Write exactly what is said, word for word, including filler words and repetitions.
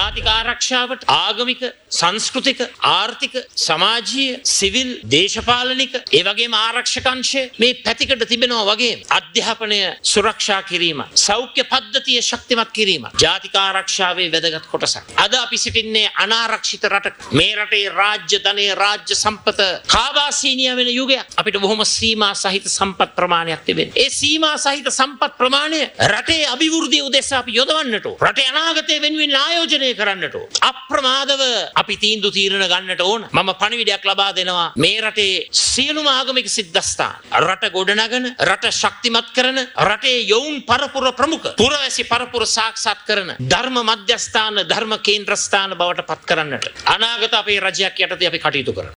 ජාතික ආරක්ෂාවට ආගමික සංස්කෘතික ආර්ථික සමාජීය සිවිල් දේශපාලනික ඒ වගේම ආරක්ෂක අංශය මේ පැතිකඩ තිබෙනවා වගේ අධ්‍යාපනය සුරක්ෂා කිරීම සෞඛ්‍ය පද්ධතිය ශක්තිමත් කිරීම ජාතික ආරක්ෂාවේ වැදගත් කොටසක්. අද අපි සිටින්නේ අනාරක්ෂිත රටක. මේ රටේ රාජ්‍ය ධනය රාජ්‍ය සම්පත කාබාසීනියා වෙන යුගයක්. අපිට බොහොම සීමා සහිත සම්පත් ප්‍රමාණයක් තිබෙනවා. ඒ සීමා සහිත සම්පත් ප්‍රමාණය රටේ අභිවෘද්ධිය උදෙසා අපි යොදවන්නට ඕන. රටේ අනාගතය වෙනුවෙන් ආයෝජනය කරන්නට ඕන. අප්‍රමාදව අපි තීන්දුව තීරණ ගන්නට ඕන. මම පණිවිඩයක් ලබා දෙනවා මේ රටේ සියලුම ආගමික සිද්ධාස්ථාන රට ගොඩනගන රට ශක්තිමත් කරන රටේ යොවුන් පරපුර ප්‍රමුඛ පුරවැසි පරපුර සාක්ෂාත් කරන ධර්ම මධ්‍යස්ථාන ධර්ම කේන්ද්‍රස්ථාන බවට පත් කරන්නට අනාගත අපේ රජයක් යටතේ අපි කටයුතු කරනවා.